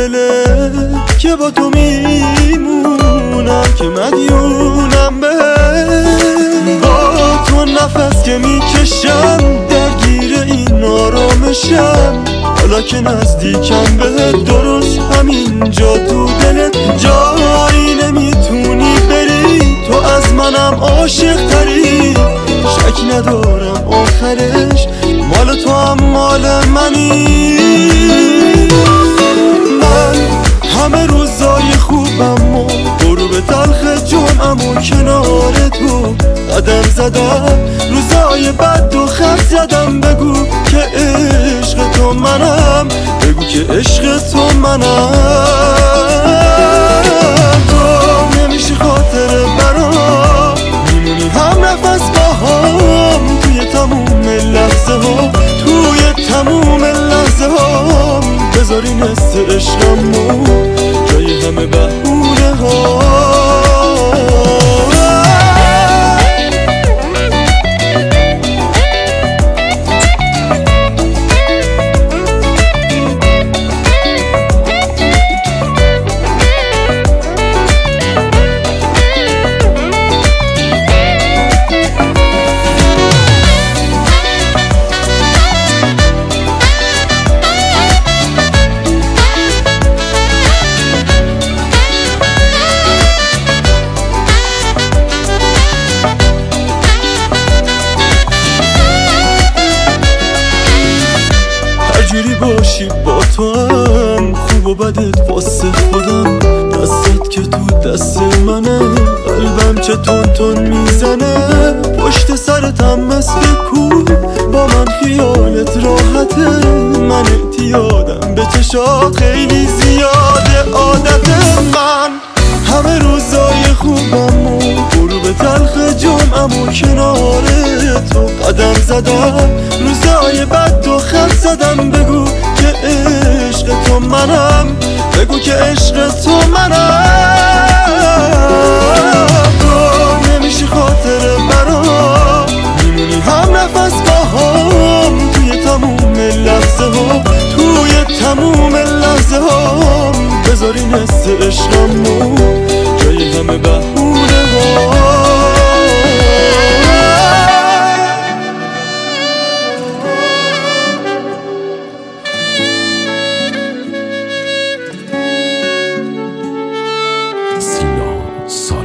دله که با تو میمونم، که مدیونم به با تو نفس که میکشم، درگیر این آرامشم. حالا که نزدیکم بهت، درست همینجا تو دلت جایی نمیتونی بری. تو از منم عاشق تری، شک ندارم آخرش مال تو هم مال منی. من همه روزای خوبم و غروب تلخ جمعم و کنار تو قدم زدم، روزای بد و خط زدم. بگو که عشق تو منم، بگو که عشق تو منم. تو نمیشه خاطره برام، میمونی هم نفس با هم، توی تموم لحظه ها، توی تموم لحظه ها. بذاری نصف عشقمو جای همه بهونه ها. جوری باشی با تو هم، خوب و بدت واسه خودم. دستت که تو دست منه، قلبم چه تون تون میزنه. پشت سرتم مثل کوه، با من خیالت راحته. من اعتیادم به چشات، خیلی زیاده عادت من. همه روزای خوبم و غروب تلخ جمعم و کنار تو قدم زدم، روزای بد و خط زدم. بگو که عشق تو منم، بگو که عشق تو منم. تو نمیشه خاطره برام، میمونی هم نفس با هم، توی تموم لحظه ها، توی تموم لحظه ها. بذاری نصف عشقمو جای همه بهونه ها. سینا